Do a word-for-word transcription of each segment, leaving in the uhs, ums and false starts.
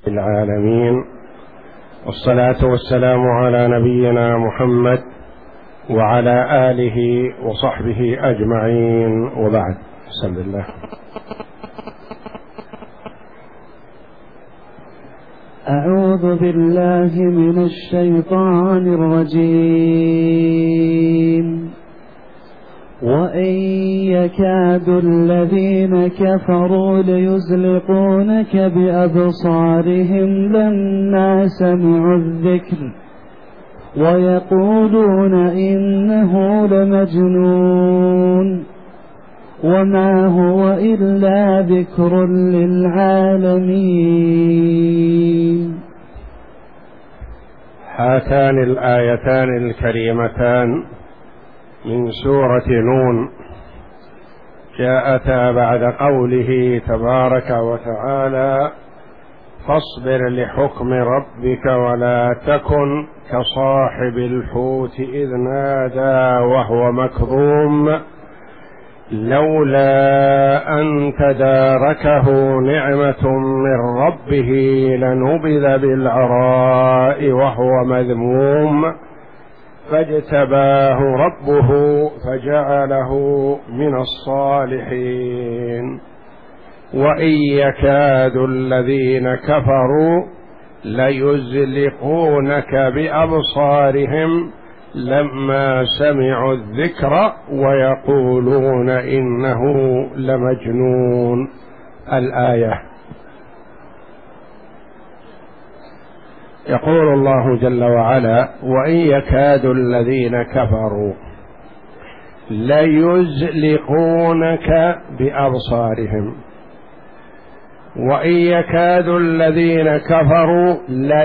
العالمين، والصلاة والسلام على نبينا محمد وعلى آله وصحبه أجمعين، وبعد. بسم الله. أعوذ بالله من الشيطان الرجيم. وإن يكاد الذين كفروا ليزلقونك بأبصارهم لما سمعوا الذكر ويقولون إنه لمجنون وما هو إلا ذكر للعالمين. هاتان الآيتان الكريمتان من سورة نون جاءتا بعد قوله تبارك وتعالى: فاصبر لحكم ربك ولا تكن كصاحب الحوت إذ نادى وهو مكظوم لولا أن تداركه نعمة من ربه لنبذ بالعراء وهو مذموم فاجتباه ربه فجعله من الصالحين. وإن يكاد الذين كفروا ليزلقونك بأبصارهم لما سمعوا الذكر ويقولون إنه لمجنون. الآية. يقول الله جل وعلا: وإن يكاد الذين كفروا ليزلقونك بأبصارهم. وإن يكاد الذين كفروا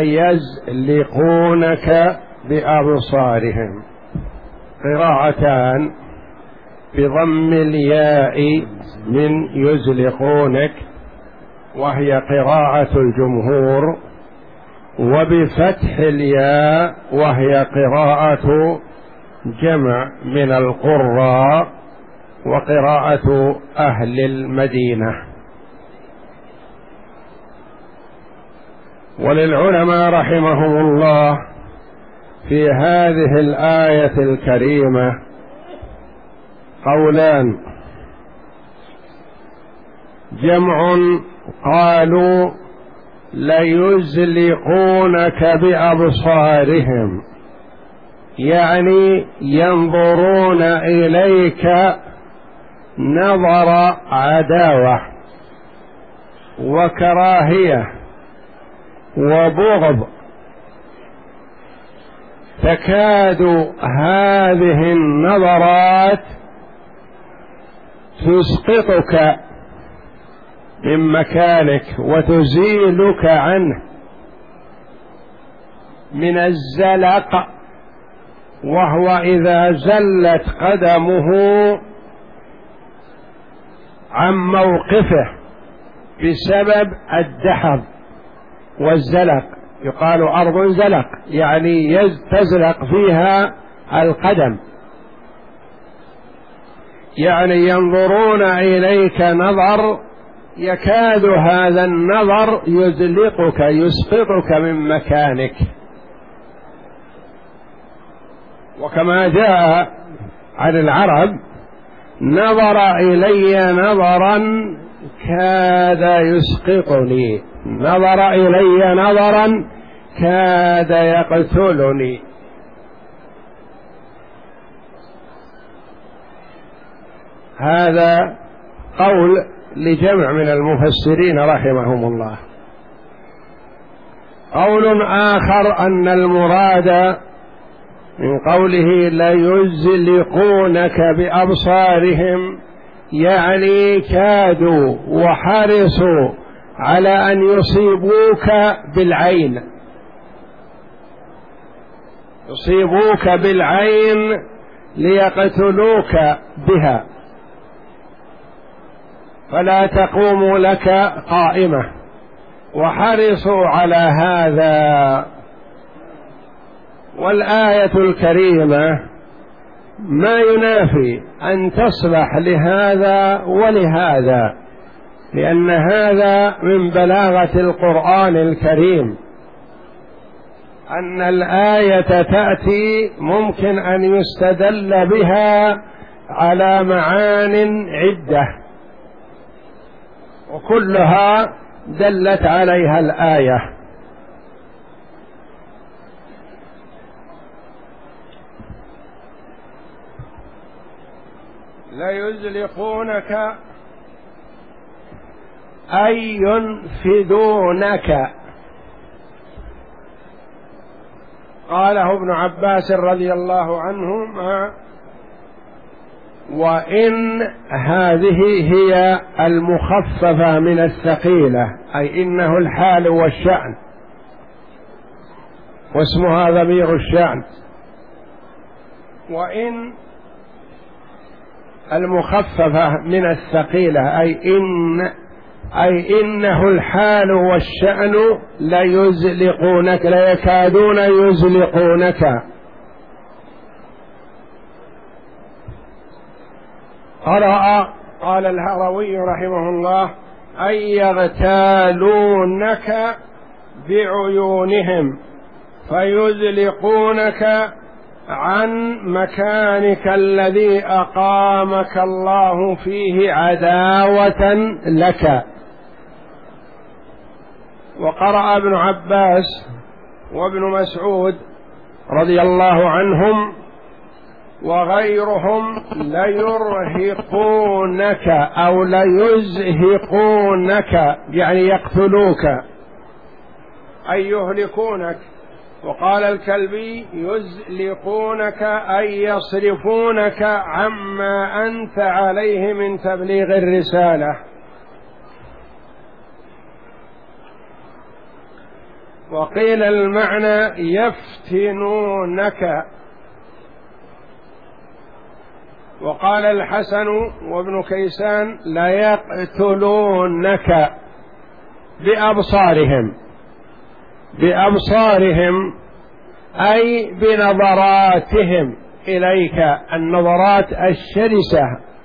ليزلقونك بأبصارهم. قراءتان بضم الياء من يزلقونك وهي قراءة الجمهور، وبفتح الياء وهي قراءة جمع من القراء وقراءة أهل المدينة. وللعلماء رحمهم الله في هذه الآية الكريمة قولان: جمع قالوا ليزلقونك بأبصارهم، يعني ينظرون إليك نظر عداوة وكراهية وبغض، تكاد هذه النظرات تسقطك من مكانك وتزيلك عنه من الزلق، وهو إذا زلت قدمه عن موقفه بسبب الدحض والزلق. يقال أرض زلق، يعني تزلق فيها القدم، يعني ينظرون إليك نظر يكاد هذا النظر يزلقك يسقطك من مكانك. وكما جاء عن العرب: نظر إلي نظرا كاد يسقطني، نظر إلي نظرا كاد يقتلني. هذا قول لجمع من المفسرين رحمهم الله. قول آخر أن المراد من قوله ليزلقونك بأبصارهم يعني كادوا وحرصوا على أن يصيبوك بالعين، يصيبوك بالعين ليقتلوك بها، فلا تقوم لك قائمة، وحرصوا على هذا. والآية الكريمة ما ينافي أن تصلح لهذا ولهذا، لأن هذا من بلاغة القرآن الكريم، أن الآية تأتي ممكن أن يستدل بها على معان عدة، وكلها دلت عليها الآية. ليزلقونك أي ينفذونك. قاله ابن عباس رضي الله عنهما: وإن هذه هي المخففة من الثقيلة، أي إنه الحال والشأن، واسمها ضمير الشأن. وإن المخففة من الثقيلة أي إن أي إنه الحال والشأن ليزلقونك، ليكادون يزلقونك. قرأ قال الهروي رحمه الله: أي يغتالونك بعيونهم فيزلقونك عن مكانك الذي أقامك الله فيه عداوة لك. وقرأ ابن عباس وابن مسعود رضي الله عنهم وغيرهم: ليرهقونك أو ليزهقونك، يعني يقتلوك أي يهلكونك. وقال الكلبي: يزلقونك أي يصرفونك عما أنت عليه من تبليغ الرسالة. وقيل المعنى يفتنونك. وقال الحسن وابن كيسان: ليقتلونك بأبصارهم، بأبصارهم أي بنظراتهم إليك، النظرات الشرسة،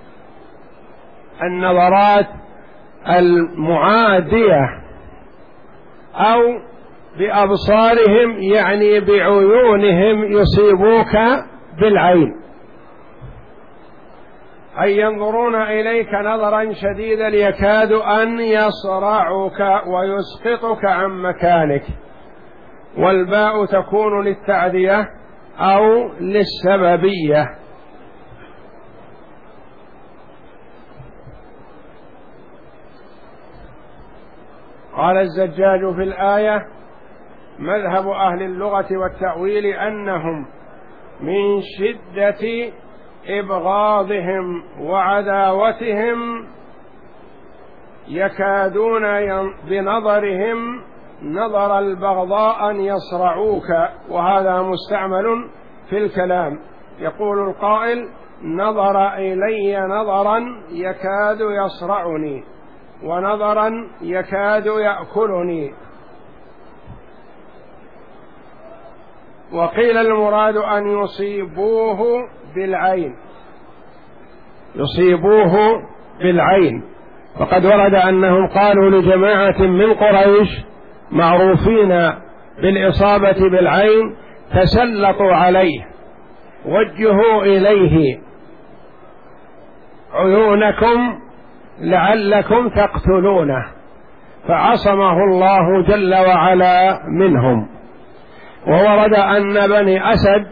النظرات المعادية، أو بأبصارهم يعني بعيونهم يصيبوك بالعين، أي ينظرون إليك نظرا شديدا يكاد أن يصرعك ويسقطك عن مكانك. والباء تكون للتعدية أو للسببية. قال الزجاج في الآية: مذهب أهل اللغة والتأويل أنهم من شدة إبغاضهم وعداوتهم يكادون بنظرهم نظر البغضاء أن يصرعوك. وهذا مستعمل في الكلام، يقول القائل: نظر إلي نظرا يكاد يصرعني، ونظرا يكاد يأكلني. وقيل المراد أن يصيبوه بالعين، يصيبوه بالعين. فقد ورد أنهم قالوا لجماعة من قريش معروفين بالإصابة بالعين: تسلطوا عليه، وجهوا إليه عيونكم لعلكم تقتلونه، فعصمه الله جل وعلا منهم. وورد أن بني أسد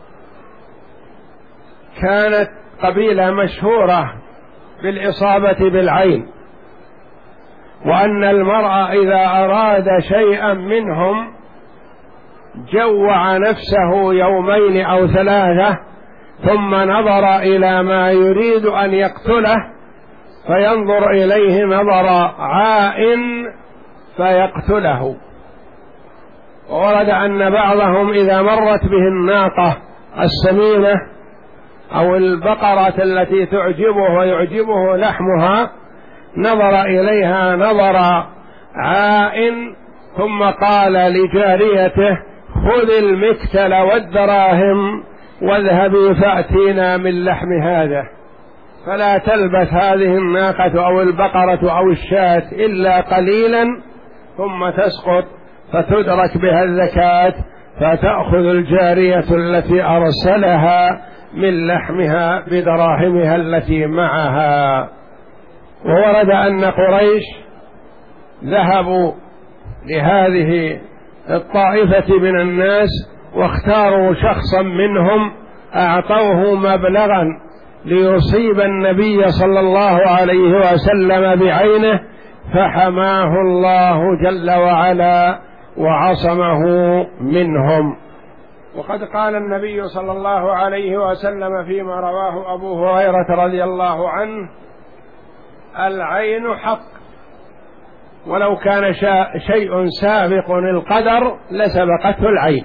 كانت قبيلة مشهورة بالإصابة بالعين، وأن المرء إذا أراد شيئا منهم جوع نفسه يومين أو ثلاثة، ثم نظر إلى ما يريد أن يقتله فينظر إليه نظر عائن فيقتله. وورد أن بعضهم إذا مرت به الناقة السمينة أو البقرة التي تعجبه ويعجبه لحمها نظر إليها نظر عائن، ثم قال لجاريته: خذ المكتل والدراهم واذهبي فأتينا من لحم هذا. فلا تلبث هذه الناقة أو البقرة أو الشاة إلا قليلا ثم تسقط فتدرك بها الزكاة، فتأخذ الجارية التي أرسلها من لحمها بدراهمها التي معها. وورد أن قريش ذهبوا لهذه الطائفة من الناس واختاروا شخصا منهم أعطوه مبلغا ليصيب النبي صلى الله عليه وسلم بعينه، فحماه الله جل وعلا وعصمه منهم. وقد قال النبي صلى الله عليه وسلم فيما رواه أبو هريرة رضي الله عنه: العين حق، ولو كان شيء سابق القدر لسبقته العين.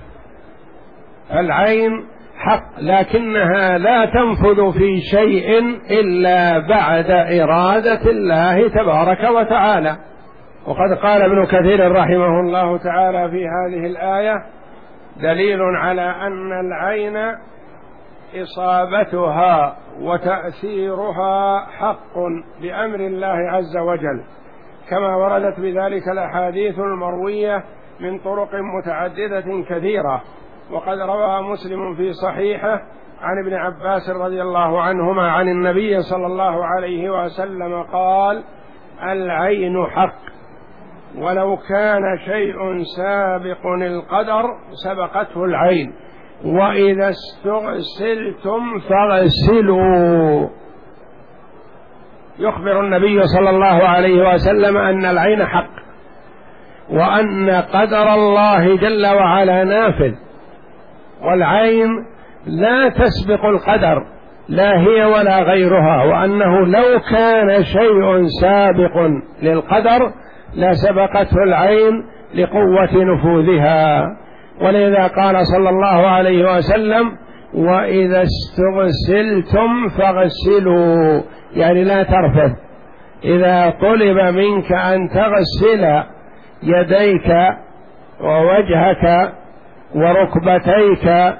العين حق، لكنها لا تنفذ في شيء إلا بعد إرادة الله تبارك وتعالى. وقد قال ابن كثير رحمه الله تعالى في هذه الآية: دليل على أن العين إصابتها وتأثيرها حق بأمر الله عز وجل، كما وردت بذلك الأحاديث المروية من طرق متعددة كثيرة. وقد روى مسلم في صحيحه عن ابن عباس رضي الله عنهما عن النبي صلى الله عليه وسلم قال: العين حق، ولو كان شيء سابق القدر سبقته العين، وإذا استغسلتم فاغسلوا. يخبر النبي صلى الله عليه وسلم أن العين حق، وأن قدر الله جل وعلا نافذ، والعين لا تسبق القدر، لا هي ولا غيرها، وأنه لو كان شيء سابق للقدر لسبقته العين لقوة نفوذها. ولذا قال صلى الله عليه وسلم: وإذا استغسلتم فاغسلوا، يعني لا ترفث. إذا طلب منك أن تغسل يديك ووجهك وركبتيك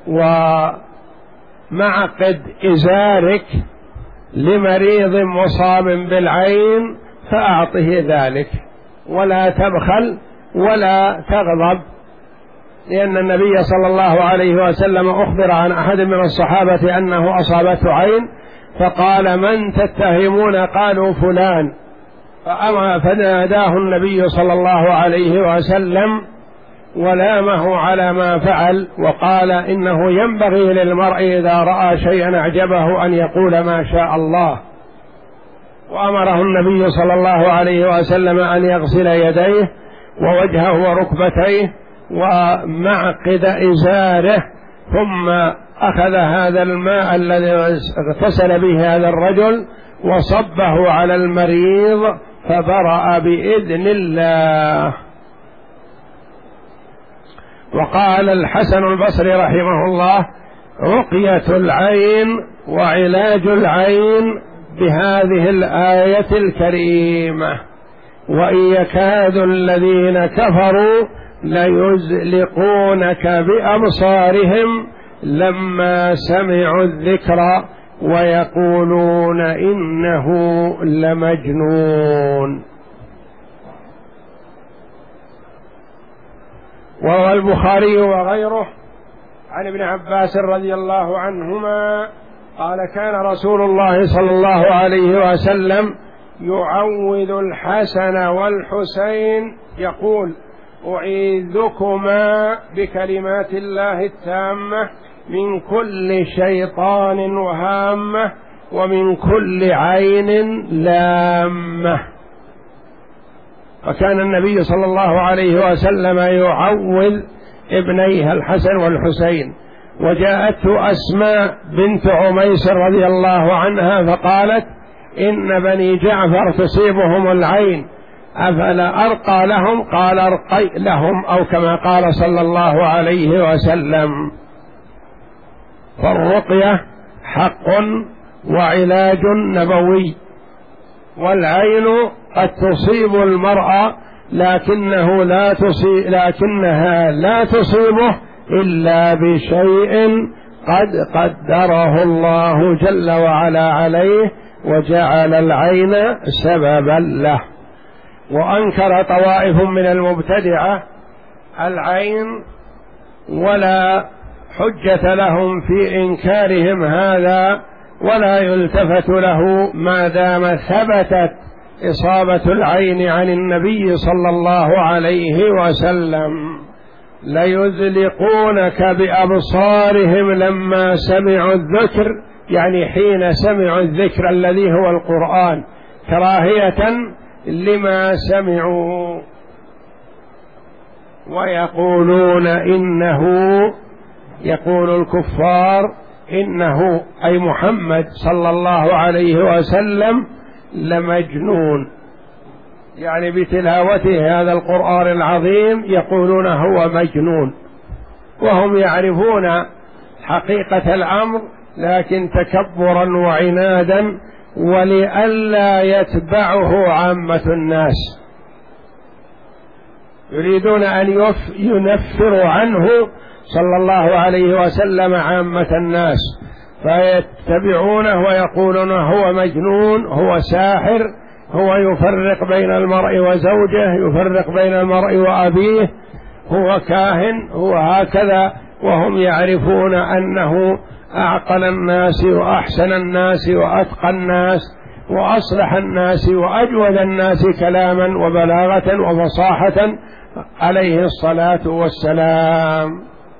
ومعقد إزارك لمريض مصاب بالعين فأعطه ذلك، ولا تبخل ولا تغضب، لأن النبي صلى الله عليه وسلم أخبر عن أحد من الصحابة أنه أصابته عين فقال: من تتهمون؟ قالوا: فلان. فأمر فناداه النبي صلى الله عليه وسلم ولامه على ما فعل، وقال: إنه ينبغي للمرء إذا رأى شيئا أعجبه أن يقول ما شاء الله. وأمره النبي صلى الله عليه وسلم أن يغسل يديه ووجهه وركبتيه ومعقد إزاره، ثم أخذ هذا الماء الذي اغتسل به هذا الرجل وصبه على المريض فبرأ بإذن الله. وقال الحسن البصري رحمه الله: رقية العين وعلاج العين بهذه الآية الكريمة: وإن يكاد الذين كفروا ليزلقونك بأبصارهم لما سمعوا الذكر ويقولون إنه لمجنون. وروى البخاري وغيره عن ابن عباس رضي الله عنهما قال: كان رسول الله صلى الله عليه وسلم يعوذ الحسن والحسين يقول: أعيذكما بكلمات الله التامة من كل شيطان وهامة ومن كل عين لامة. وكان النبي صلى الله عليه وسلم يعوذ ابنيها الحسن والحسين. وجاءته أسماء بنت عميس رضي الله عنها فقالت: إن بني جعفر تصيبهم العين أفلا أرقى لهم؟ قال: ارقي لهم، أو كما قال صلى الله عليه وسلم. فالرقية حق وعلاج نبوي، والعين قد تصيب المرأة لكنه لا تصيب لكنها لا تصيبه إلا بشيء قد قدره الله جل وعلا عليه وجعل العين سببا له. وأنكر طوائف من المبتدعة العين، ولا حجة لهم في إنكارهم هذا، ولا يلتفت له ما دام ثبتت إصابة العين عن النبي صلى الله عليه وسلم. ليزلقونك بأبصارهم لما سمعوا الذكر، يعني حين سمعوا الذكر الذي هو القرآن، كراهية لما سمعوا، ويقولون إنه، يقول الكفار إنه أي محمد صلى الله عليه وسلم لمجنون، يعني بتلاوته هذا القرآن العظيم يقولون هو مجنون، وهم يعرفون حقيقة الأمر، لكن تكبرا وعنادا ولئلا يتبعه عامة الناس، يريدون أن ينفروا عنه صلى الله عليه وسلم عامة الناس، فيتبعونه ويقولون هو مجنون، هو ساحر، هو يفرق بين المرء وزوجه، يفرق بين المرء وأبيه، هو كاهن، هو هكذا، وهم يعرفون أنه أعقل الناس وأحسن الناس وأتقى الناس وأصلح الناس وأجود الناس كلاما وبلاغة وفصاحة عليه الصلاة والسلام.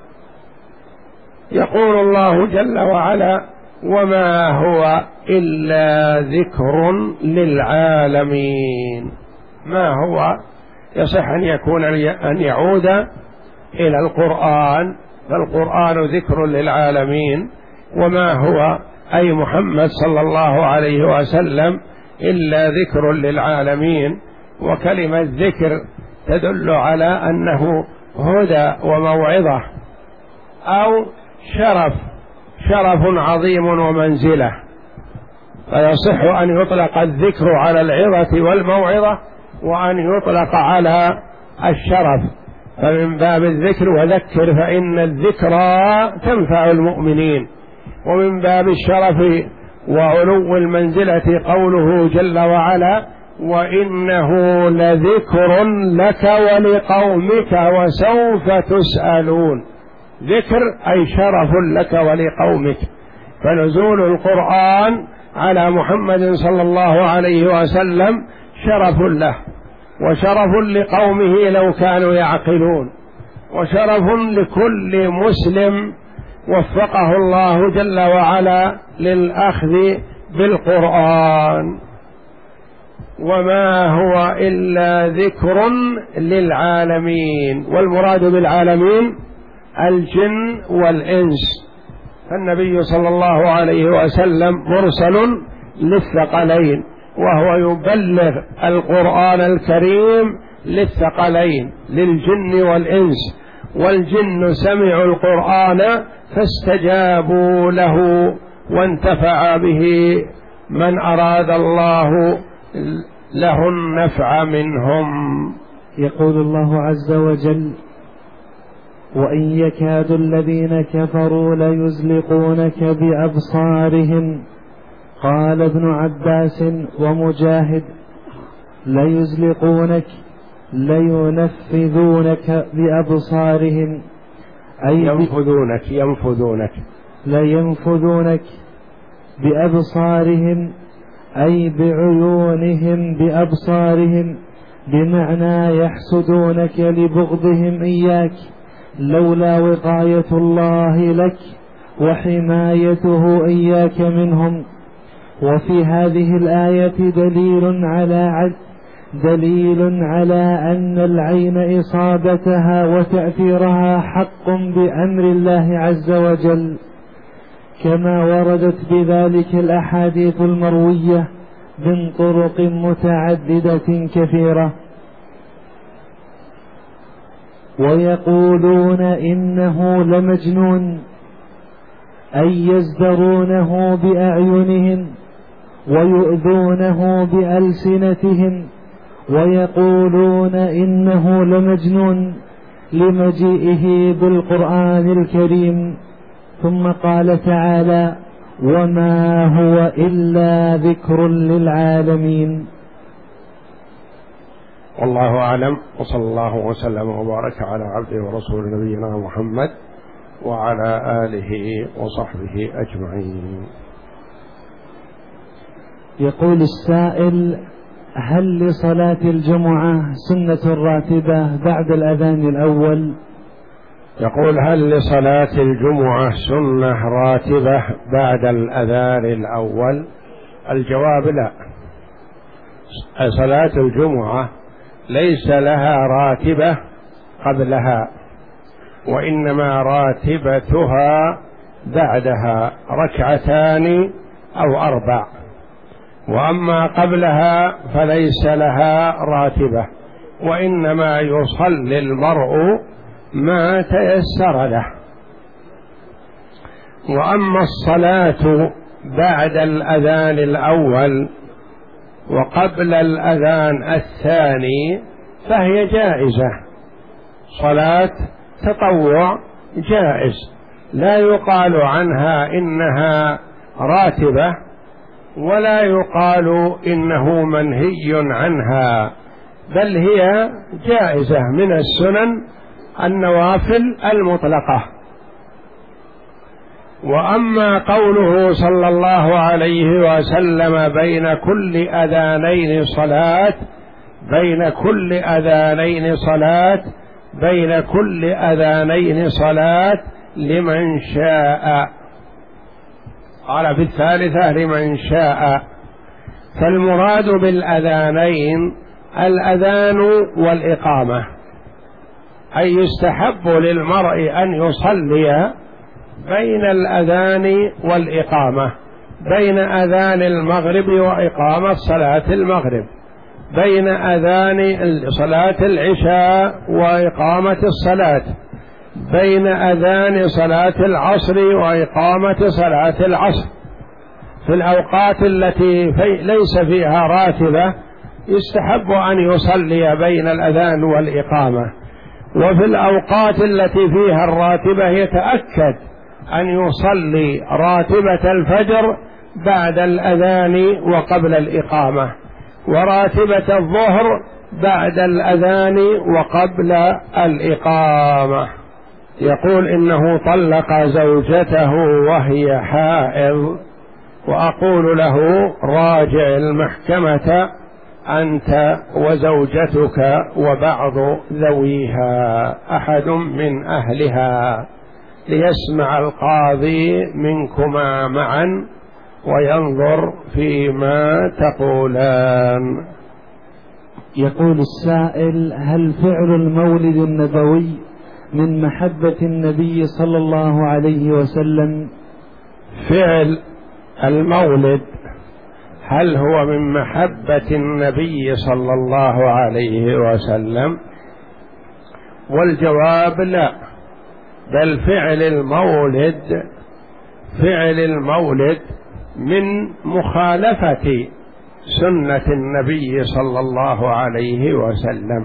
يقول الله جل وعلا: وما هو إلا ذكر للعالمين. ما هو يصح أن يكون أن يعود إلى القرآن، فالقرآن ذكر للعالمين، وما هو أي محمد صلى الله عليه وسلم إلا ذكر للعالمين. وكلمة ذكر تدل على أنه هدى وموعظة أو شرف، شرف عظيم ومنزلة، فيصح أن يطلق الذكر على العظة والموعظة، وأن يطلق على الشرف، فمن باب الذكر وذكر فإن الذكرى تنفع المؤمنين، ومن باب الشرف وعلو المنزلة قوله جل وعلا: وإنه لذكر لك ولقومك وسوف تسألون. ذكر أي شرف لك ولقومك، فنزول القرآن على محمد صلى الله عليه وسلم شرف له، وشرف لقومه لو كانوا يعقلون، وشرف لكل مسلم وفقه الله جل وعلا للأخذ بالقرآن. وما هو إلا ذكر للعالمين، والمراد بالعالمين الجن والإنس، فالنبي صلى الله عليه وسلم مرسل للثقلين، وهو يبلغ القرآن الكريم للثقلين للجن والإنس، والجن سمعوا القرآن فاستجابوا له وانتفع به من أراد الله له النفع منهم. يقول الله عز وجل: وإن يكاد الذين كفروا ليزلقونك بأبصارهم. قال ابن عباس ومجاهد: ليزلقونك لينفذونك بأبصارهم، أي ينفذونك ينفذونك لينفذونك بأبصارهم، أي بعيونهم بأبصارهم، بمعنى يحسدونك لبغضهم إياك، لولا وقاية الله لك وحمايته إياك منهم. وفي هذه الآية دليل على دليل على أن العين إصابتها وتأثيرها حق بأمر الله عز وجل، كما وردت بذلك الأحاديث المروية من طرق متعددة كثيرة. ويقولون إنه لمجنون، أي يزدرونه بأعينهم ويؤذونه بألسنتهم، ويقولون إنه لمجنون لمجيئه بالقرآن الكريم ثم قال تعالى: وما هو إلا ذكر للعالمين. والله أعلم، وصلى الله وسلم وبارك على عبده ورسول نبينا محمد وعلى آله وصحبه أجمعين. يقول السائل: هل لصلاة الجمعة سنة راتبة بعد الأذان الأول؟ يقول: هل لصلاة الجمعة سنة راتبة بعد الأذان الأول؟ الجواب: لا. صلاة الجمعة ليس لها راتبة قبلها، وإنما راتبتها بعدها ركعتان أو أربع، وأما قبلها فليس لها راتبة، وإنما يصلي المرء ما تيسر له. وأما الصلاة بعد الأذان الأول وقبل الأذان الثاني فهي جائزة، صلاة تطوع جائز، لا يقال عنها إنها راتبة ولا يقال إنه منهي عنها، بل هي جائزة من السنن النوافل المطلقة. وأما قوله صلى الله عليه وسلم: بين كل أذانين صلاة، بين كل أذانين صلاة، بين كل أذانين صلاة لمن شاء، قال في الثالثة لمن شاء، فالمراد بالأذانين الأذان والإقامة، أي يستحب للمرء أن يصلي بين الأذان والإقامة، بين أذان المغرب وإقامة صلاة المغرب، بين أذان صلاة العشاء وإقامة الصلاة، بين أذان صلاة العصر وإقامة صلاة العصر، في الأوقات التي في ليس فيها راتبة يستحب أن يصلي بين الأذان والإقامة، وفي الأوقات التي فيها الراتبة يتأكد أن يصلي راتبة الفجر بعد الأذان وقبل الإقامة، وراتبة الظهر بعد الأذان وقبل الإقامة. يقول: إنه طلق زوجته وهي حائض، وأقول له: راجع المحكمة أنت وزوجتك وبعض ذويها، أحد من أهلها، ليسمع القاضي منكما معا وينظر فيما تقولان. يقول السائل: هل فعل المولد النبوي من محبة النبي صلى الله عليه وسلم؟ فعل المولد هل هو من محبة النبي صلى الله عليه وسلم؟ والجواب: لا، بل فعل المولد فعل المولد من مخالفة سنة النبي صلى الله عليه وسلم،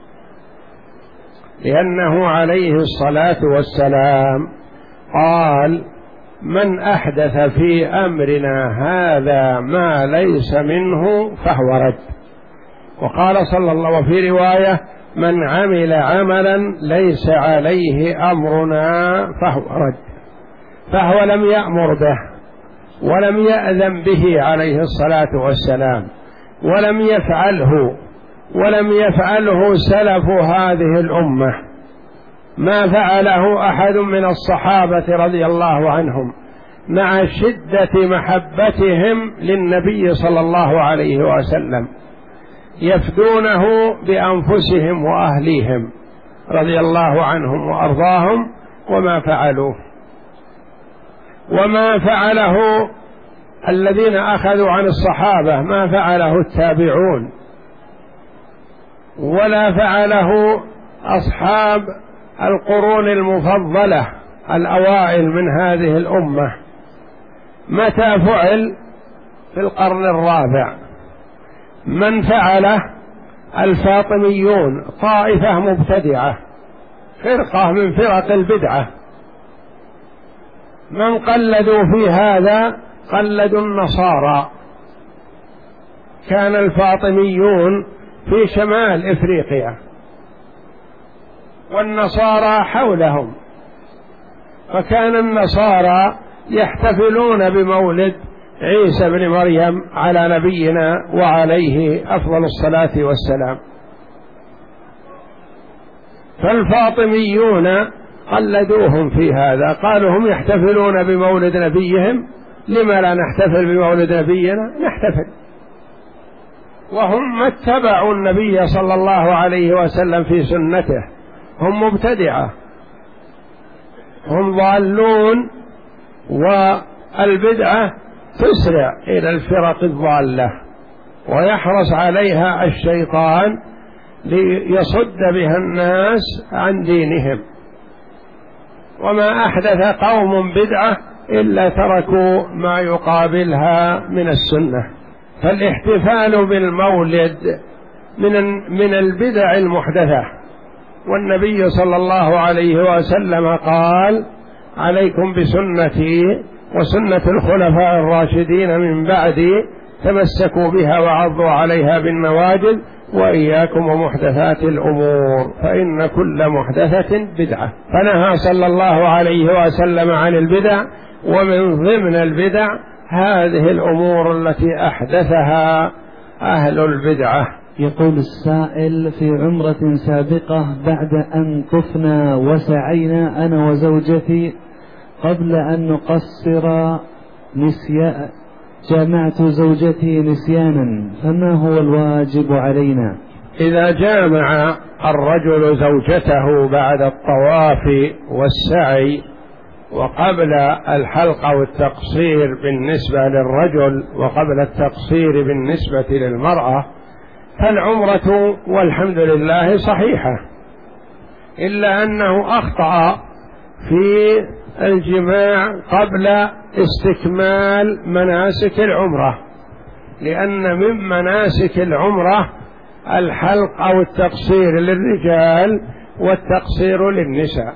لأنه عليه الصلاة والسلام قال: من أحدث في أمرنا هذا ما ليس منه فهو رد. وقال صلى الله عليه وسلم في رواية: من عمل عملا ليس عليه أمرنا فهو رد. فهو لم يأمر به ولم يأذن به عليه الصلاة والسلام، ولم يفعله ولم يفعله سلف هذه الأمة، ما فعله أحد من الصحابة رضي الله عنهم، مع شدة محبتهم للنبي صلى الله عليه وسلم، يفدونه بأنفسهم وأهليهم رضي الله عنهم وأرضاهم، وما فعلوه. وما فعله الذين أخذوا عن الصحابة ما فعله التابعون، ولا فعله أصحاب القرون المفضلة الأوائل من هذه الأمة. متى فعل؟ في القرن الرابع. من فعله؟ الفاطميون، طائفة مبتدعة، فرقة من فرق البدعة، من قلدوا في هذا قلدوا النصارى. كان الفاطميون في شمال إفريقيا والنصارى حولهم، فكان النصارى يحتفلون بمولد عيسى بن مريم على نبينا وعليه أفضل الصلاة والسلام، فالفاطميون قلدوهم في هذا، قالوا هم يحتفلون بمولد نبيهم، لما لا نحتفل بمولد نبينا؟ نحتفل. وهم اتبعوا النبي صلى الله عليه وسلم في سنته، هم مبتدعة، هم ضالون، والبدعة تسرع إلى الفرق الضالة ويحرص عليها الشيطان ليصد بها الناس عن دينهم. وما أحدث قوم بدعة إلا تركوا ما يقابلها من السنة. فالاحتفال بالمولد من من البدع المحدثة، والنبي صلى الله عليه وسلم قال: عليكم بسنتي وسنة الخلفاء الراشدين من بعدي، تمسكوا بها وعضوا عليها بالنواجذ، وإياكم ومحدثات الأمور فإن كل محدثة بدعة. فنهى صلى الله عليه وسلم عن البدع، ومن ضمن البدع هذه الأمور التي أحدثها أهل البدعة. يقول السائل: في عمرة سابقة بعد أن طفنا وسعينا أنا وزوجتي قبل أن نقصر نسيا جامعت زوجتي نسيانا، فما هو الواجب علينا؟ إذا جامع الرجل زوجته بعد الطواف والسعي وقبل الحلق أو التقصير بالنسبة للرجل وقبل التقصير بالنسبة للمرأة، فالعمرة والحمد لله صحيحة، إلا أنه أخطأ في الجماع قبل استكمال مناسك العمرة، لأن من مناسك العمرة الحلق أو التقصير للرجال والتقصير للنساء.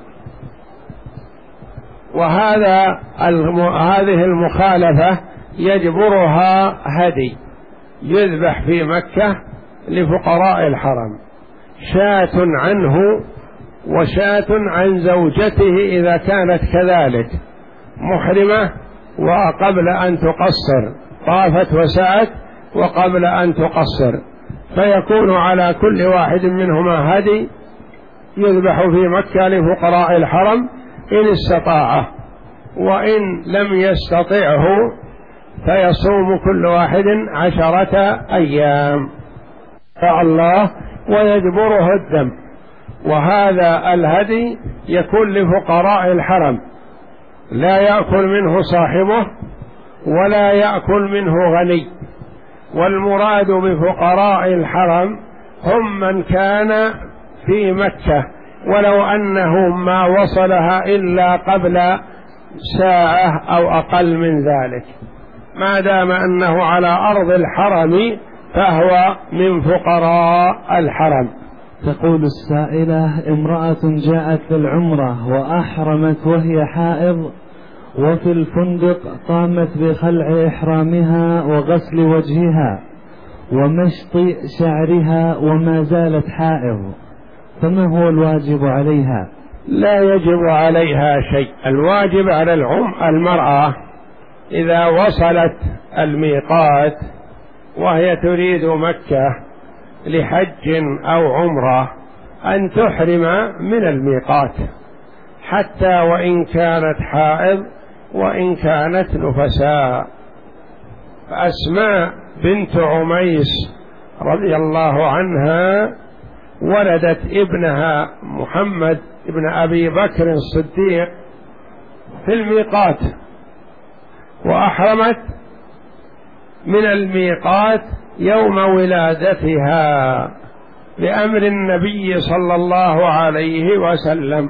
وهذا هذه المخالفة يجبرها هدي يذبح في مكة لفقراء الحرم، شاة عنه وشاة عن زوجته إذا كانت كذلك محرمة وقبل أن تقصر، طافت وسعت وقبل أن تقصر، فيكون على كل واحد منهما هدي يذبح في مكة لفقراء الحرم إن استطاعه، وإن لم يستطعه فيصوم كل واحد عشرة أيام شاء الله ويجبره الدم. وهذا الهدي يكون لفقراء الحرم، لا يأكل منه صاحبه ولا يأكل منه غني. والمراد بفقراء الحرم هم من كان في مكة ولو أنه ما وصلها إلا قبل ساعة أو أقل من ذلك، ما دام أنه على أرض الحرم فهو من فقراء الحرم. تقول السائلة: امرأة جاءت للعمرة وأحرمت وهي حائض، وفي الفندق قامت بخلع إحرامها وغسل وجهها ومشط شعرها وما زالت حائض، فما هو الواجب عليها؟ لا يجب عليها شيء. الواجب على العم المرأة إذا وصلت الميقات وهي تريد مكة لحج أو عمرة أن تحرم من الميقات، حتى وإن كانت حائض وإن كانت نفساء. فأسماء بنت عميس رضي الله عنها ولدت ابنها محمد ابن أبي بكر الصديق في الميقات، وأحرمت من الميقات يوم ولادتها بأمر النبي صلى الله عليه وسلم.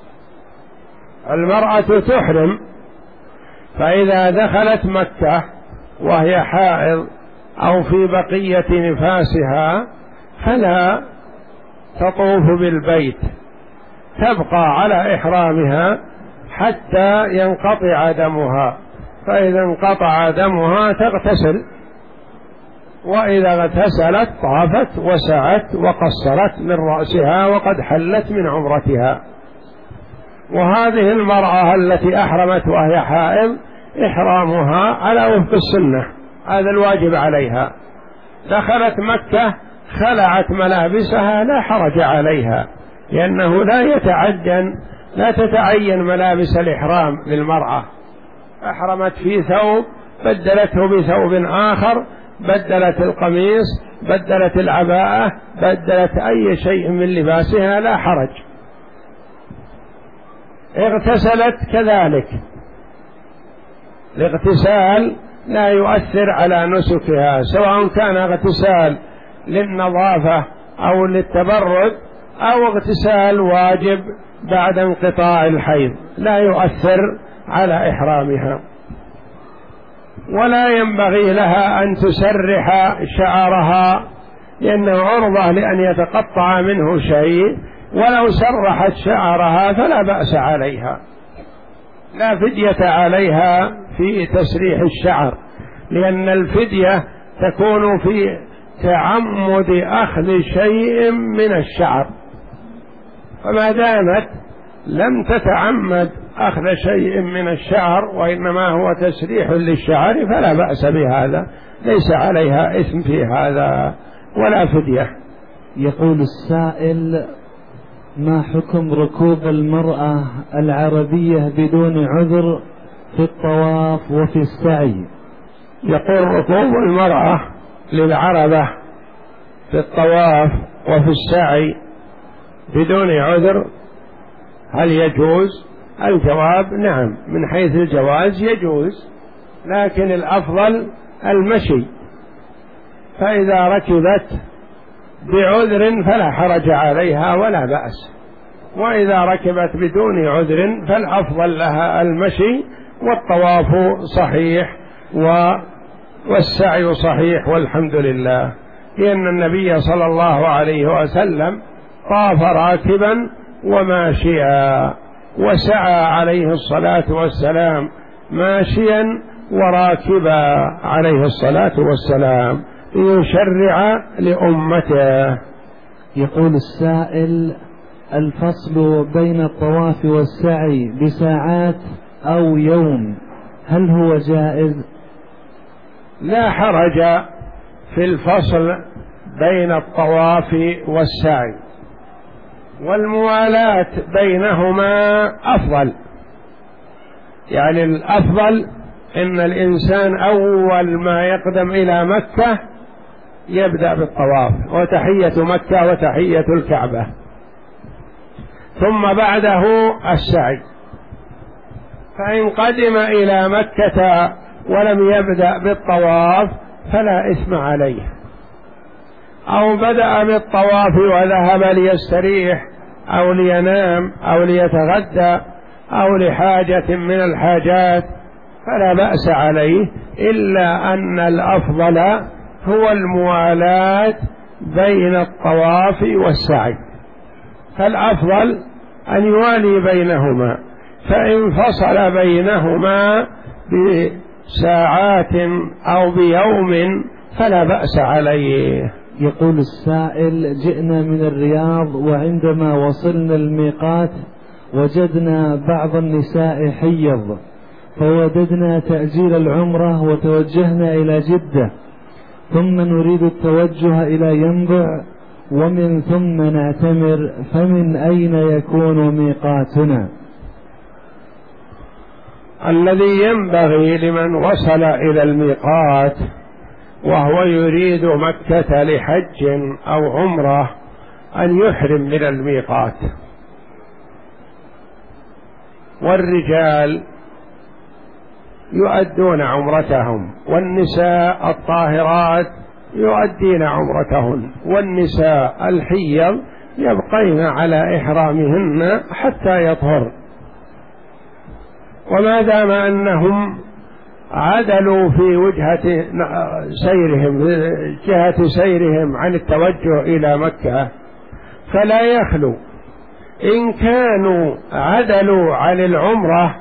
المرأة تحرم، فإذا دخلت مكة وهي حائض أو في بقية نفاسها فلا تطوف بالبيت، تبقى على إحرامها حتى ينقطع دمها، فإذا انقطع دمها تغتسل، وإذا اغتسلت طافت وسعت وقصرت من رأسها وقد حلت من عمرتها. وهذه المرأة التي أحرمت وهي حائض إحرامها على وفق السنة، هذا الواجب عليها. دخلت مكة خلعت ملابسها لا حرج عليها، لأنه لا يتعين لا تتعين ملابس الإحرام للمرأة. أحرمت في ثوب بدلته بثوب آخر، بدلت القميص، بدلت العباءة، بدلت أي شيء من لباسها لا حرج. اغتسلت كذلك، الاغتسال لا يؤثر على نسكها، سواء كان اغتسال للنظافة أو للتبرد أو اغتسال واجب بعد انقطاع الحيض، لا يؤثر على إحرامها. ولا ينبغي لها أن تسرح شعرها، لأنه عرضة لأن يتقطع منه شيء، ولو سرحت شعرها فلا بأس عليها، لا فدية عليها في تسريح الشعر، لأن الفدية تكون في تعمد أخذ شيء من الشعر، فما دامت لم تتعمد أخذ شيء من الشعر وإنما هو تسريح للشعر فلا بأس بهذا، ليس عليها إثم في هذا ولا فدية. يقول السائل: ما حكم ركوب المرأة العربية بدون عذر في الطواف وفي السعي؟ يقول ركوب المرأة للعربة في الطواف وفي السعي بدون عذر هل يجوز؟ الجواب نعم، من حيث الجواز يجوز، لكن الأفضل المشي، فإذا ركبت بعذر فلا حرج عليها ولا بأس، وإذا ركبت بدون عذر فالأفضل لها المشي، والطواف صحيح والسعي صحيح والحمد لله، لأن النبي صلى الله عليه وسلم طاف راكبا وماشيا، وسعى عليه الصلاة والسلام ماشيا وراكبا عليه الصلاة والسلام ليشرع لأمته. يقول السائل: الفصل بين الطواف والسعي بساعات أو يوم هل هو جائز؟ لا حرج في الفصل بين الطواف والسعي، والموالاة بينهما أفضل، يعني الأفضل إن الإنسان أول ما يقدم إلى مكة يبدأ بالطواف وتحية مكة وتحية الكعبة، ثم بعده السعي. فإن قدم إلى مكة ولم يبدأ بالطواف فلا إثم عليه، أو بدأ بالطواف وذهب ليستريح أو لينام أو ليتغدى أو لحاجة من الحاجات فلا بأس عليه، إلا أن الأفضل هو الموالاة بين الطواف والسعي، فالأفضل أن يوالي بينهما، فإن فصل بينهما بساعات أو بيوم فلا بأس عليه. يقول السائل: جئنا من الرياض، وعندما وصلنا الميقات وجدنا بعض النساء حيض، فوددنا تأجيل العمرة وتوجهنا إلى جدة، ثم نريد التوجه إلى ينبع ومن ثم نعتمر، فمن أين يكون ميقاتنا؟ الذي ينبغي لمن وصل إلى الميقات وهو يريد مكة لحج أو عمرة أن يحرم من الميقات، والرجال يؤدون عمرتهم، والنساء الطاهرات يؤدين عمرتهن، والنساء الحيض يبقين على إحرامهن حتى يطهر. وما دام أنهم عدلوا في وجهة سيرهم جهة سيرهم عن التوجه إلى مكة، فلا يخلو إن كانوا عدلوا عن العمرة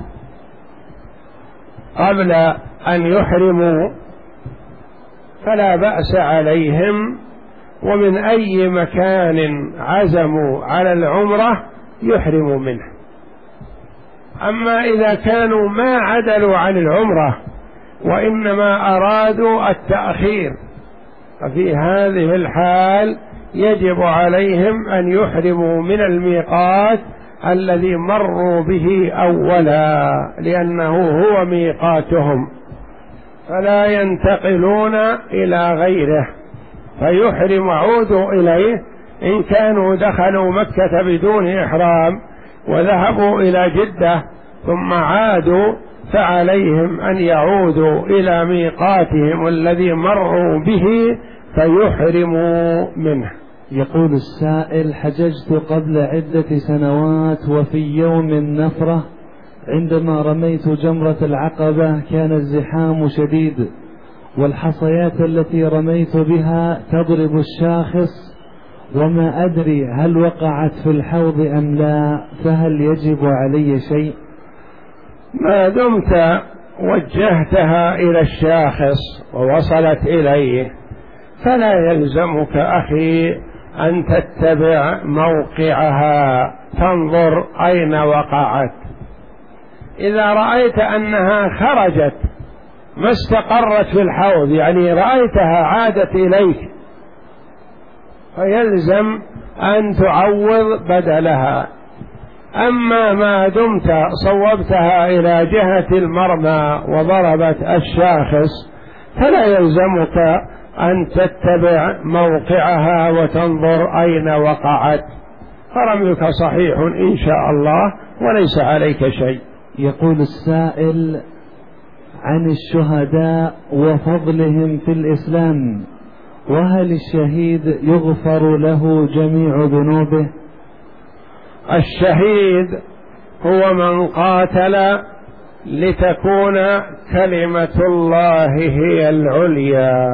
قبل أن يحرموا فلا بأس عليهم، ومن أي مكان عزموا على العمرة يحرموا منه. أما إذا كانوا ما عدلوا عن العمرة وإنما أرادوا التأخير ففي هذه الحال يجب عليهم أن يحرموا من الميقات الذي مروا به أولا، لأنه هو ميقاتهم، فلا ينتقلون إلى غيره فيحرم عودوا إليه. إن كانوا دخلوا مكة بدون إحرام وذهبوا إلى جدة ثم عادوا فعليهم أن يعودوا إلى ميقاتهم الذي مروا به فيحرموا منه. يقول السائل: حججت قبل عدة سنوات، وفي يوم النفرة عندما رميت جمرة العقبة كان الزحام شديد، والحصيات التي رميت بها تضرب الشاخص، وما أدري هل وقعت في الحوض أم لا، فهل يجب علي شيء؟ ما دمت وجهتها إلى الشاخص ووصلت إليه فلا يلزمك أخي أن تتبع موقعها، تنظر أين وقعت. إذا رأيت أنها خرجت ما استقرت في الحوض، يعني رأيتها عادت إليك، فيلزم أن تعوض بدلها. أما ما دمت صوبتها إلى جهة المرمى وضربت الشاخص فلا يلزمك أن تتبع موقعها وتنظر أين وقعت، فرميك صحيح إن شاء الله وليس عليك شيء. يقول السائل: عن الشهداء وفضلهم في الإسلام، وهل الشهيد يغفر له جميع ذنوبه؟ الشهيد هو من قاتل لتكون كلمة الله هي العليا.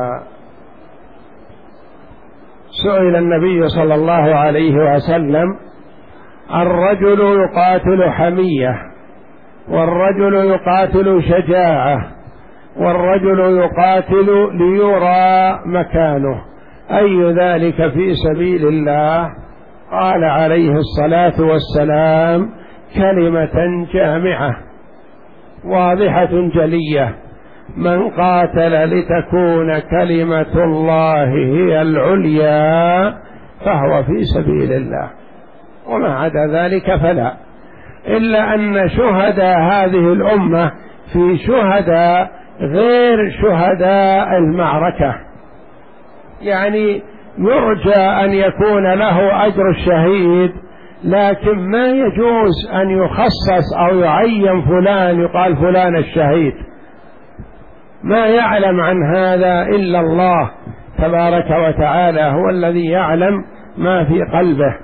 سئل النبي صلى الله عليه وسلم: الرجل يقاتل حمية، والرجل يقاتل شجاعة، والرجل يقاتل ليرى مكانه، أي ذلك في سبيل الله؟ قال عليه الصلاة والسلام: كلمة جامعة واضحة جلية، من قاتل لتكون كلمة الله هي العليا فهو في سبيل الله، وما عدا ذلك فلا. إلا أن شهداء هذه الأمة في شهداء غير شهداء المعركة، يعني يرجى أن يكون له أجر الشهيد، لكن ما يجوز أن يخصص أو يعين فلان يقال فلان الشهيد، ما يعلم عن هذا إلا الله تبارك وتعالى، هو الذي يعلم ما في قلبه.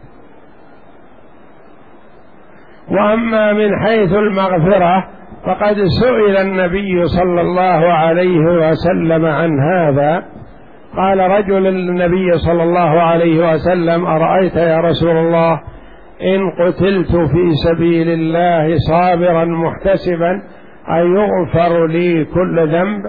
وأما من حيث المغفرة فقد سئل النبي صلى الله عليه وسلم عن هذا، قال رجل للنبي صلى الله عليه وسلم: أرأيت يا رسول الله إن قتلت في سبيل الله صابرا محتسبا أيغفر لي كل ذنب؟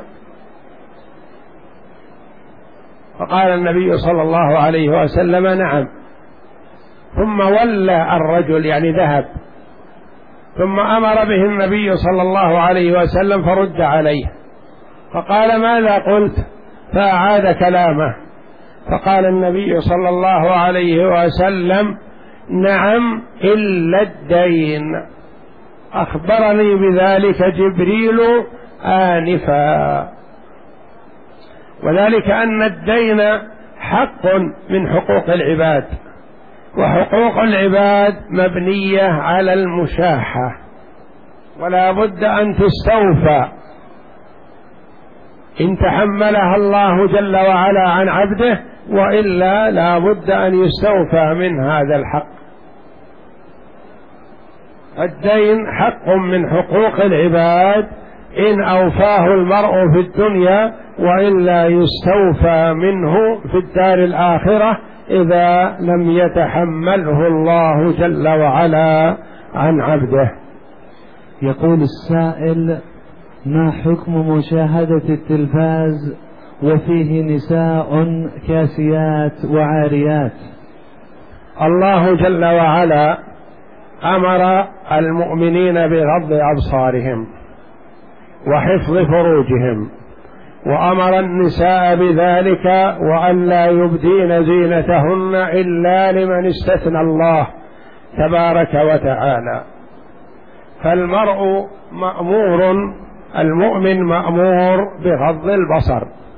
فقال النبي صلى الله عليه وسلم: نعم. ثم ولى الرجل، يعني ذهب، ثم أمر به النبي صلى الله عليه وسلم فرد عليه، فقال: ماذا قلت؟ فأعاد كلامه، فقال النبي صلى الله عليه وسلم: نعم إلا الدين، أخبرني بذلك جبريل آنفا. وذلك أن الدين حق من حقوق العباد، وحقوق العباد مبنية على المشاحة، ولا بد أن تستوفى. إن تحملها الله جل وعلا عن عبده، وإلا لا بد أن يستوفى من هذا الحق. الدين حق من حقوق العباد، إن أوفاه المرء في الدنيا وإلا يستوفى منه في الدار الآخرة إذا لم يتحمله الله جل وعلا عن عبده. يقول السائل: ما حكم مشاهدة التلفاز وفيه نساء كاسيات وعاريات؟ الله جل وعلا أمر المؤمنين بغض أبصارهم وحفظ فروجهم، وأمر النساء بذلك وأن لا يبدين زينتهن إلا لمن استثنى الله تبارك وتعالى. فالمرء مأمور، المؤمن مأمور بغض البصر،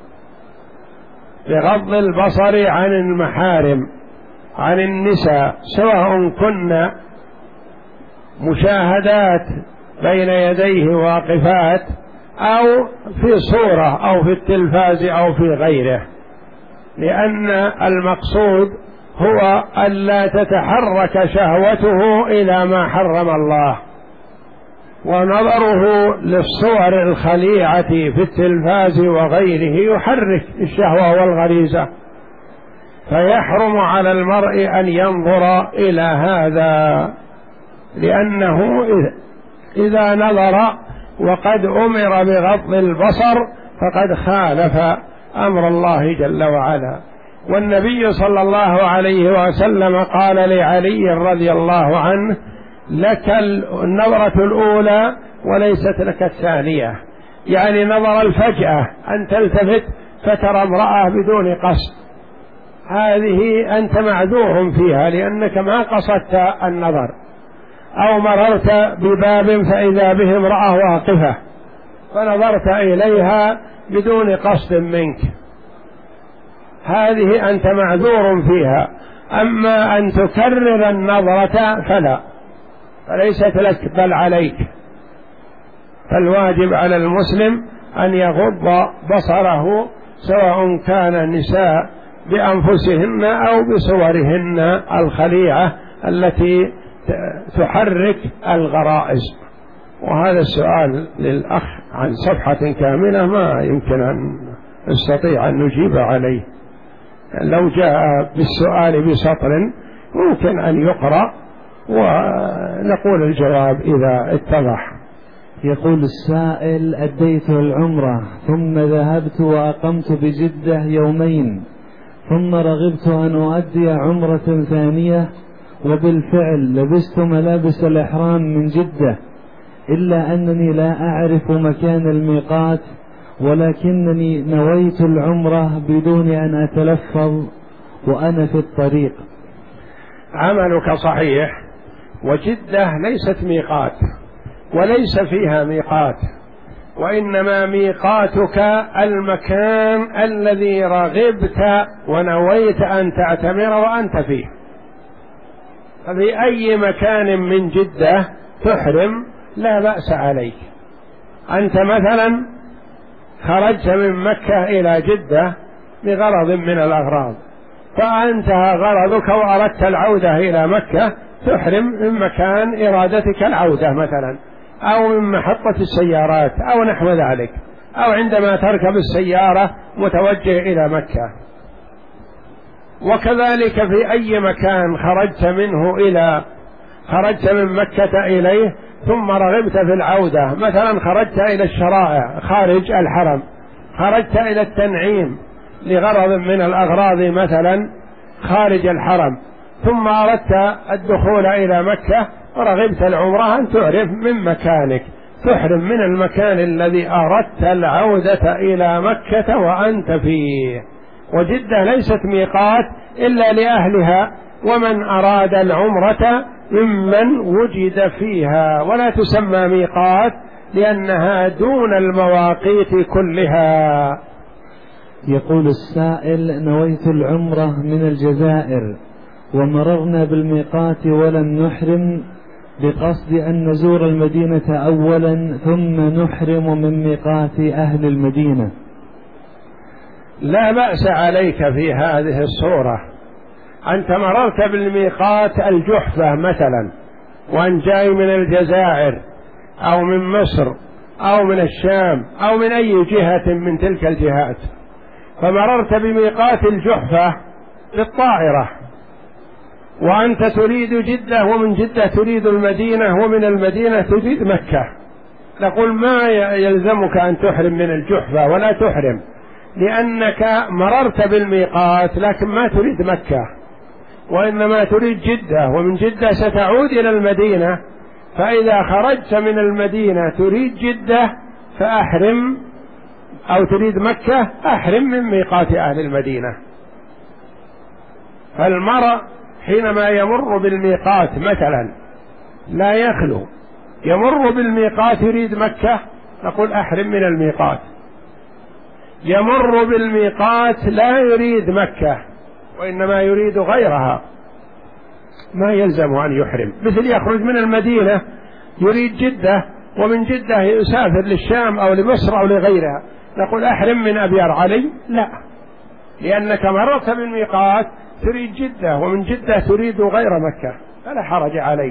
بغض البصر عن المحارم، عن النساء، سواء كن مشاهدات بين يديه واقفات أو في صورة أو في التلفاز أو في غيره، لأن المقصود هو ألا تتحرك شهوته إلى ما حرم الله، ونظره للصور الخليعة في التلفاز وغيره يحرك الشهوة والغريزة، فيحرم على المرء أن ينظر إلى هذا، لأنه إذا نظر وقد أمر بغض البصر فقد خالف أمر الله جل وعلا. والنبي صلى الله عليه وسلم قال لعلي رضي الله عنه: لك النظرة الأولى وليست لك الثانية، يعني نظر الفجأة أن تلتفت فترى امرأة بدون قصد، هذه أنت معذور فيها لأنك ما قصدت النظر. أو مررت بباب فإذا به امرأة واقفة فنظرت إليها بدون قصد منك، هذه أنت معذور فيها. أما أن تكرر النظرة فلا، فليست لك بل عليك. فالواجب على المسلم أن يغض بصره، سواء كان النساء بأنفسهن أو بصورهن الخليعة التي تحرك الغرائز. وهذا السؤال للأخ عن صفحة كاملة ما يمكن أن نستطيع أن نجيب عليه، لو جاء بالسؤال بسطر ممكن أن يقرأ ونقول الجواب إذا اتضح. يقول السائل: أديت العمرة ثم ذهبت وأقمت بجدة يومين، ثم رغبت أن أؤدي عمرة ثانية، وبالفعل لبست ملابس الإحرام من جدة، إلا أنني لا أعرف مكان الميقات، ولكنني نويت العمرة بدون أن أتلفظ وأنا في الطريق. عملك صحيح، وجدة ليست ميقات وليس فيها ميقات، وإنما ميقاتك المكان الذي رغبت ونويت أن تعتمر وأنت فيه. ففي أي مكان من جدة تحرم لا بأس عليك. أنت مثلا خرجت من مكة إلى جدة بغرض من الأغراض، فأنتهى غرضك وأردت العودة إلى مكة، تحرم من مكان إرادتك العودة مثلا، أو من محطة السيارات أو نحو ذلك، أو عندما تركب السيارة متوجه إلى مكة. وكذلك في أي مكان خرجت منه إلى خرجت من مكة إليه ثم رغبت في العودة، مثلا خرجت إلى الشرائع خارج الحرم، خرجت إلى التنعيم لغرض من الأغراض مثلا خارج الحرم، ثم أردت الدخول إلى مكة ورغبت العمرة، أن تعرف من مكانك، تحرم من المكان الذي أردت العودة إلى مكة وأنت فيه. وجدة ليست ميقات إلا لأهلها ومن أراد العمرة ممن وجد فيها، ولا تسمى ميقات لأنها دون المواقيت كلها. يقول السائل: نويت العمرة من الجزائر ومررنا بالميقات ولم نحرم، بقصد أن نزور المدينة أولا ثم نحرم من ميقات أهل المدينة. لا بأس عليك في هذه الصورة. أنت مررت بالميقات الجحفة مثلا، وأن جاي من الجزائر أو من مصر أو من الشام أو من أي جهة من تلك الجهات، فمررت بميقات الجحفة بالطائرة، وأنت تريد جدة ومن جدة تريد المدينة ومن المدينة تريد مكة، نقول ما يلزمك أن تحرم من الجحفة ولا تحرم، لأنك مررت بالميقات لكن ما تريد مكة، وإنما تريد جدة، ومن جدة ستعود إلى المدينة، فإذا خرجت من المدينة تريد جدة فأحرم، أو تريد مكة أحرم من ميقات أهل المدينة. فالمرء حينما يمر بالميقات مثلا لا يخلو، يمر بالميقات يريد مكة نقول أحرم من الميقات، يمر بالميقات لا يريد مكة وإنما يريد غيرها ما يلزم أن يحرم. مثل يخرج من المدينة يريد جدة ومن جدة يسافر للشام أو لمصر أو لغيرها، نقول أحرم من أبيار علي؟ لا، لأنك مررت بالميقات تريد جدة ومن جدة تريد غير مكة فلا حرج عليك.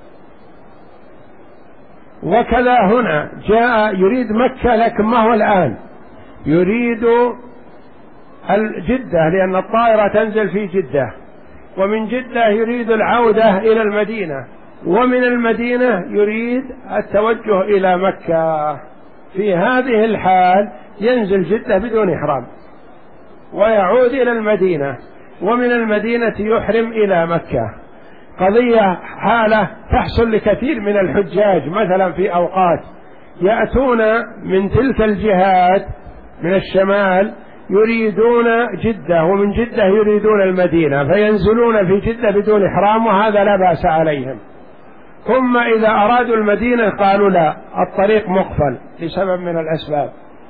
وكذا هنا جاء يريد مكة لكن ما هو الآن، يريد الجدة لأن الطائرة تنزل في جدة، ومن جدة يريد العودة إلى المدينة، ومن المدينة يريد التوجه إلى مكة. في هذه الحال ينزل جدة بدون إحرام ويعود إلى المدينة، ومن المدينة يحرم إلى مكة. قضية حالة تحصل لكثير من الحجاج مثلا في أوقات يأتون من تلك الجهات من الشمال يريدون جدة ومن جدة يريدون المدينة، فينزلون في جدة بدون إحرام وهذا لا بأس عليهم. ثم إذا أرادوا المدينة قالوا لا، الطريق مقفل لسبب من الأسباب،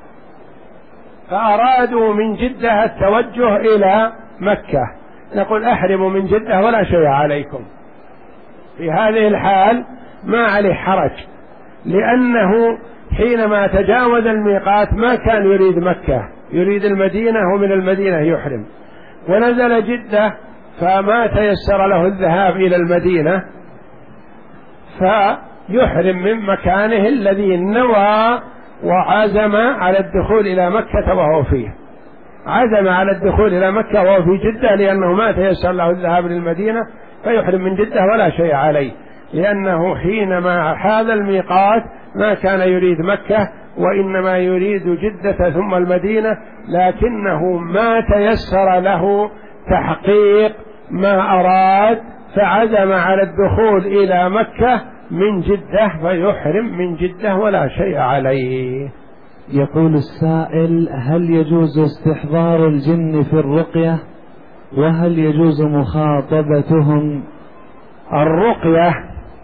فأرادوا من جدة التوجه إلى مكة، نقول أحرموا من جدة ولا شيء عليكم. في هذه الحال ما عليه حرج، لأنه حينما تجاوز الميقات ما كان يريد مكة، يريد المدينة ومن المدينة يحرم، ونزل جدة فما تيسر له الذهاب إلى المدينة فيحرم من مكانه الذي نوى وعزم على الدخول إلى مكة وهو فيه، عزم على الدخول إلى مكة وهو في جدة لأنه ما تيسر له الذهاب للمدينة فيحرم من جدة ولا شيء عليه، لأنه حينما حاز الميقات ما كان يريد مكة وإنما يريد جدة ثم المدينة، لكنه ما تيسر له تحقيق ما أراد فعزم على الدخول إلى مكة من جدة فيحرم من جدة ولا شيء عليه. يقول السائل: هل يجوز استحضار الجن في الرقية؟ وهل يجوز مخاطبتهم؟ الرقية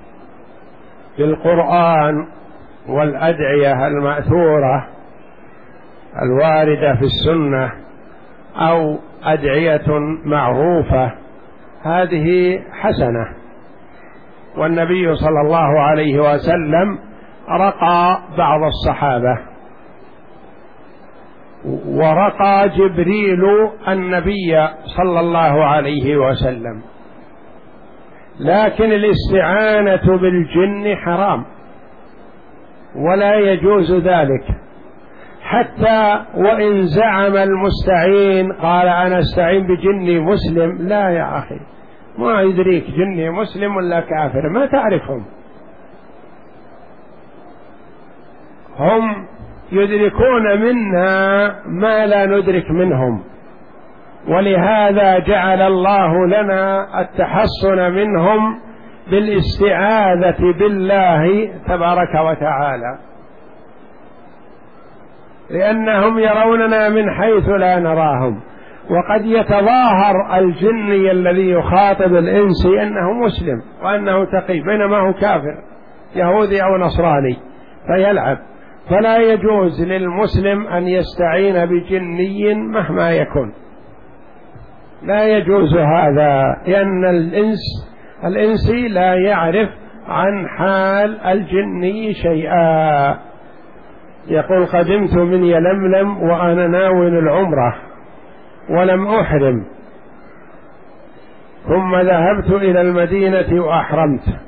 بالقرآن والأدعية المأثورة الواردة في السنة أو أدعية معروفة هذه حسنة، والنبي صلى الله عليه وسلم رقى بعض الصحابة، ورقى جبريل النبي صلى الله عليه وسلم، لكن الاستعانة بالجن حرام ولا يجوز ذلك، حتى وإن زعم المستعين قال أنا استعين بجني مسلم، لا يا أخي، ما يدريك جني مسلم ولا كافر، ما تعرفهم، هم يدركون منا ما لا ندرك منهم، ولهذا جعل الله لنا التحصن منهم بالاستعاذة بالله تبارك وتعالى، لأنهم يروننا من حيث لا نراهم. وقد يتظاهر الجني الذي يخاطب الإنسي أنه مسلم وأنه تقي بينما هو كافر يهودي أو نصراني فيلعب، فلا يجوز للمسلم أن يستعين بجني مهما يكن، لا يجوز هذا، لأن الإنس الإنسي لا يعرف عن حال الجني شيئا. يقول: قدمت من يلملم وأنا ناوي العمرة ولم أحرم، ثم ذهبت إلى المدينة وأحرمت،